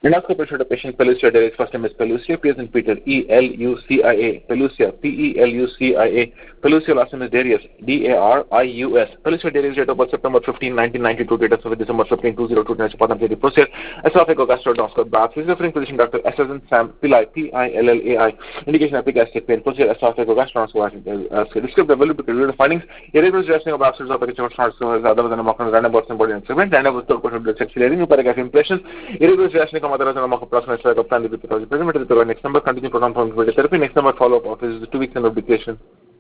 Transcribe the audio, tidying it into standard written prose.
Endoscopy showed a patient Pelucia Darius. First name is Pelucia, P as in Peter, E-L-U-C-I-A, Pelucia, P-E-L-U-C-I-A, Pelucia, last name is Darius, D-A-R-I-U-S. Pelucia Darius, date of birth September 15, 1992, date of service December 15, 2002, next part of the procedure, esophagogastroscopy bath. His referring physician Dr. S as in Sam, Pillai, P-I-L-L-A-I, indication epic gastric pain, procedure esophagogastroscopy. Describe the available the findings, irregular dressing of abscess of the other than a mock random birth and body instrument, random with the question of the sexual area, new paragraph impressions, irregular dressing of other than a mock approximate of plan with the present. Next number, continue program from therapy. Next number, follow up office, 2 weeks and of dictation.